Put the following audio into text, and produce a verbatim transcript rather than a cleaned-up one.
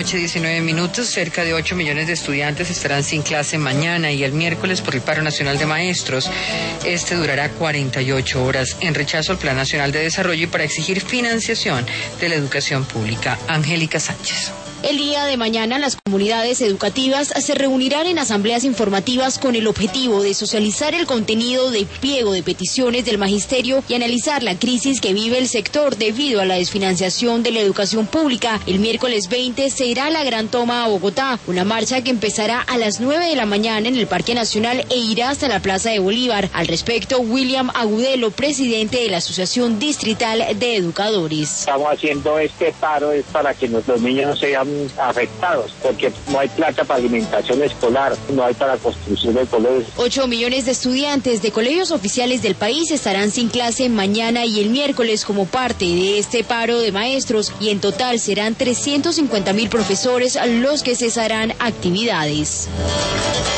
diecinueve minutos, cerca de ocho millones de estudiantes estarán sin clase mañana y el miércoles por el paro nacional de maestros. Este durará cuarenta y ocho horas en rechazo al Plan Nacional de Desarrollo y para exigir financiación de la educación pública. Angélica Sánchez. El día de mañana las comunidades educativas se reunirán en asambleas informativas con el objetivo de socializar el contenido del pliego de peticiones del magisterio y analizar la crisis que vive el sector debido a la desfinanciación de la educación pública. El miércoles veinte será la gran toma a Bogotá, una marcha que empezará a las nueve de la mañana en el Parque Nacional e irá hasta la Plaza de Bolívar. Al respecto, William Agudelo, presidente de la Asociación Distrital de Educadores. Estamos haciendo este paro es para que nuestros niños no sean afectados, porque no hay plata para alimentación escolar, no hay para construcción de colegios. Ocho millones de estudiantes de colegios oficiales del país estarán sin clase mañana y el miércoles como parte de este paro de maestros y en total serán trescientos cincuenta mil profesores los que cesarán actividades.